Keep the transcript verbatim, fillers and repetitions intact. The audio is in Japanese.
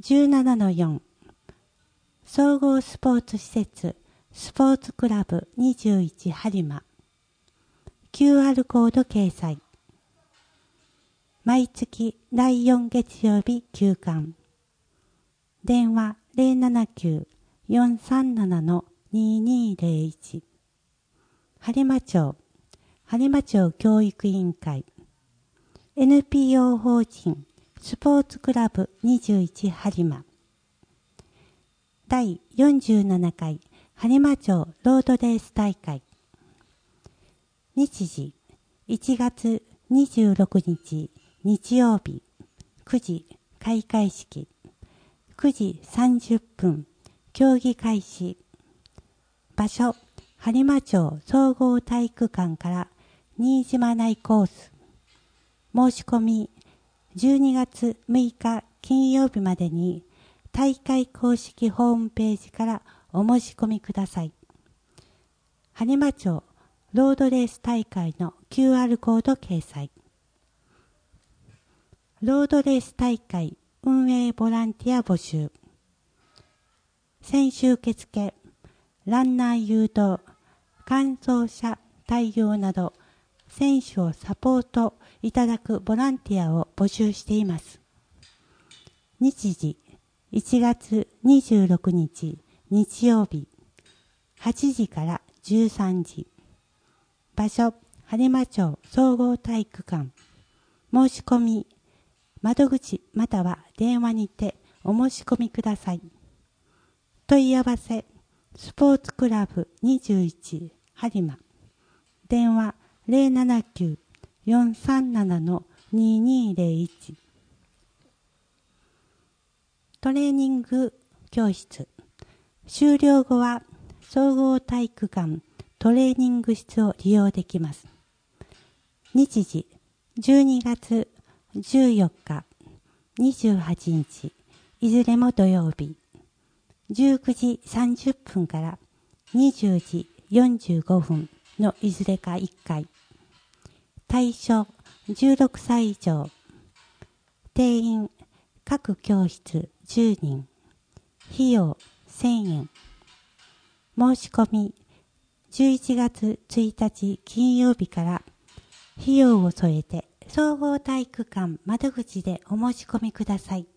じゅうななのよん 総合スポーツ施設スポーツクラブにじゅういち播磨 キューアール コード掲載。毎月だいよん月曜日休館。電話 ゼロななきゅう よんさんなな ににゼロいち。播磨町播磨町教育委員会 エヌピーオー 法人スポーツクラブにじゅういち播磨だいよんじゅうなな回播磨町ロードレース大会。日時いちがつにじゅうろくにち日曜日くじ開会式くじさんじゅっぷん競技開始。場所播磨町総合体育館から新島内コース。申し込みじゅうにがつむいか金曜日までに大会公式ホームページからお申し込みください。播磨町ロードレース大会の キューアール コード掲載。ロードレース大会運営ボランティア募集。選手受付、ランナー誘導、完走者対応など選手をサポートいただくボランティアを募集しています。日時いちがつにじゅうろくにち日曜日はちじからじゅうさんじ。場所播磨町総合体育館。申し込み窓口または電話にてお申し込みください。問い合わせスポーツクラブにじゅういち播磨電話 ゼロななきゅう よんさんなな ににゼロいち。トレーニング教室終了後は総合体育館トレーニング室を利用できます。日時じゅうにがつじゅうよっかにじゅうはちにちいずれも土曜日じゅうくじさんじゅっぷんからにじゅうじよんじゅうごふんのいずれかいっかい。対象じゅうろくさい以上。定員各教室じゅうにん。費用せんえん。申し込みじゅういちがつついたち金曜日から費用を添えて総合体育館窓口でお申し込みください。